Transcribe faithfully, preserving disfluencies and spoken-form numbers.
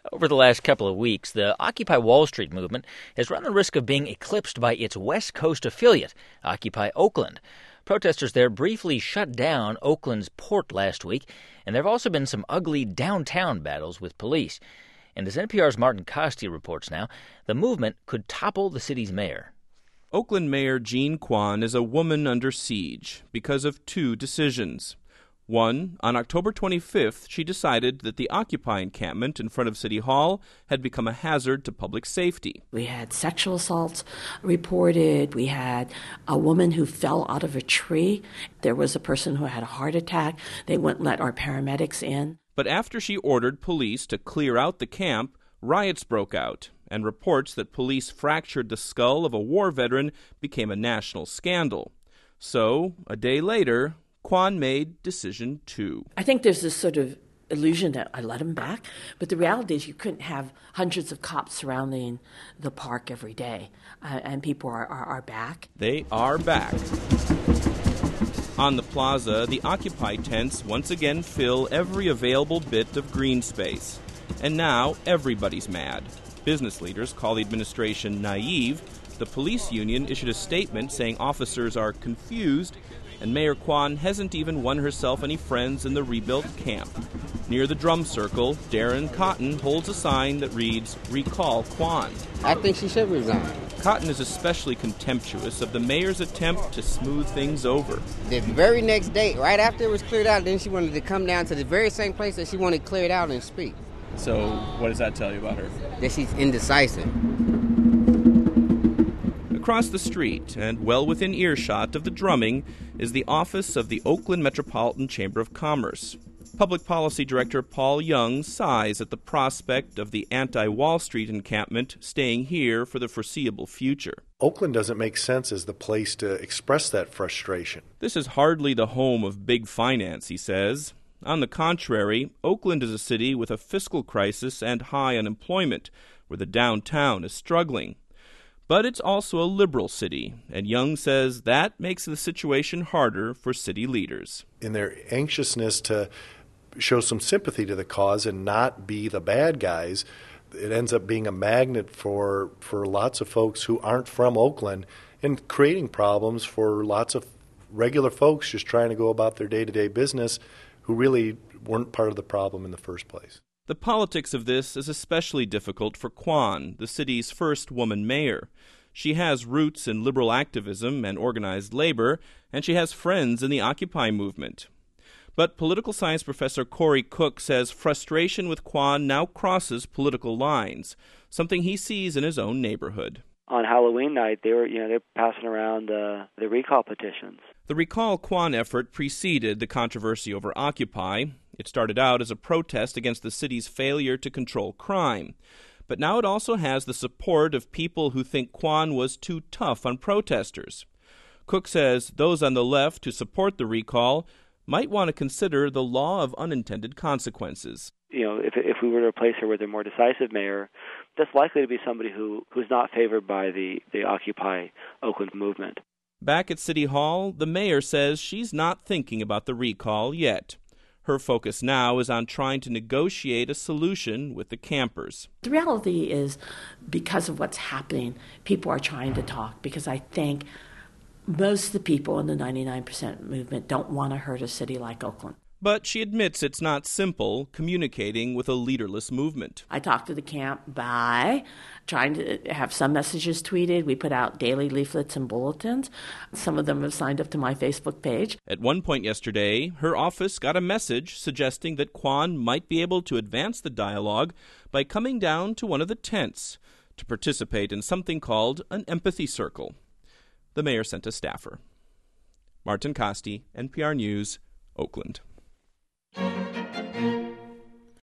Over the last couple of weeks, the Occupy Wall Street movement has run the risk of being eclipsed by its West Coast affiliate, Occupy Oakland. Protesters there briefly shut down Oakland's port last week, and there have also been some ugly downtown battles with police. And as N P R's Martin Costi reports now, the movement could topple the city's mayor. Oakland Mayor Jean Quan is a woman under siege because of two decisions. One, on October twenty-fifth, she decided that the Occupy encampment in front of City Hall had become a hazard to public safety. We had sexual assaults reported. We had a woman who fell out of a tree. There was a person who had a heart attack. They wouldn't let our paramedics in. But after she ordered police to clear out the camp, riots broke out, and reports that police fractured the skull of a war veteran became a national scandal. So, a day later, Quan made decision two. I think there's this sort of illusion that I let him back, but the reality is you couldn't have hundreds of cops surrounding the park every day, uh, and people are, are, are back. They are back. On the plaza, the Occupy tents once again fill every available bit of green space. And now everybody's mad. Business leaders call the administration naive. The police union issued a statement saying officers are confused, and Mayor Quan hasn't even won herself any friends in the rebuilt camp. Near the drum circle, Darren Cotton holds a sign that reads, "Recall Quan." I think she should resign. Cotton is especially contemptuous of the mayor's attempt to smooth things over. The very next day, right after it was cleared out, then she wanted to come down to the very same place that she wanted cleared out and speak. So what does that tell you about her? That she's indecisive. Across the street, and well within earshot of the drumming, is the office of the Oakland Metropolitan Chamber of Commerce. Public Policy Director Paul Young sighs at the prospect of the anti-Wall Street encampment staying here for the foreseeable future. Oakland doesn't make sense as the place to express that frustration. This is hardly the home of big finance, he says. On the contrary, Oakland is a city with a fiscal crisis and high unemployment, where the downtown is struggling. But it's also a liberal city, and Young says that makes the situation harder for city leaders. In their anxiousness to show some sympathy to the cause and not be the bad guys, it ends up being a magnet for, for lots of folks who aren't from Oakland and creating problems for lots of regular folks just trying to go about their day-to-day business who really weren't part of the problem in the first place. The politics of this is especially difficult for Quan, the city's first woman mayor. She has roots in liberal activism and organized labor, and she has friends in the Occupy movement. But political science professor Corey Cook says frustration with Quan now crosses political lines, something he sees in his own neighborhood. On Halloween night, they were, you know, they're passing around uh, the recall petitions. The Recall Quan effort preceded the controversy over Occupy. It started out as a protest against the city's failure to control crime. But now it also has the support of people who think Quan was too tough on protesters. Cook says those on the left who support the recall might want to consider the law of unintended consequences. You know, if if we were to replace her with a more decisive mayor, that's likely to be somebody who, who's not favored by the, the Occupy Oakland movement. Back at City Hall, the mayor says she's not thinking about the recall yet. Her focus now is on trying to negotiate a solution with the campers. The reality is, because of what's happening, people are trying to talk, because I think most of the people in the ninety-nine percent movement don't want to hurt a city like Oakland. But she admits it's not simple communicating with a leaderless movement. I talked to the camp by trying to have some messages tweeted. We put out daily leaflets and bulletins. Some of them have signed up to my Facebook page. At one point yesterday, her office got a message suggesting that Quan might be able to advance the dialogue by coming down to one of the tents to participate in something called an empathy circle. The mayor sent a staffer. Martin Costi, N P R News, Oakland.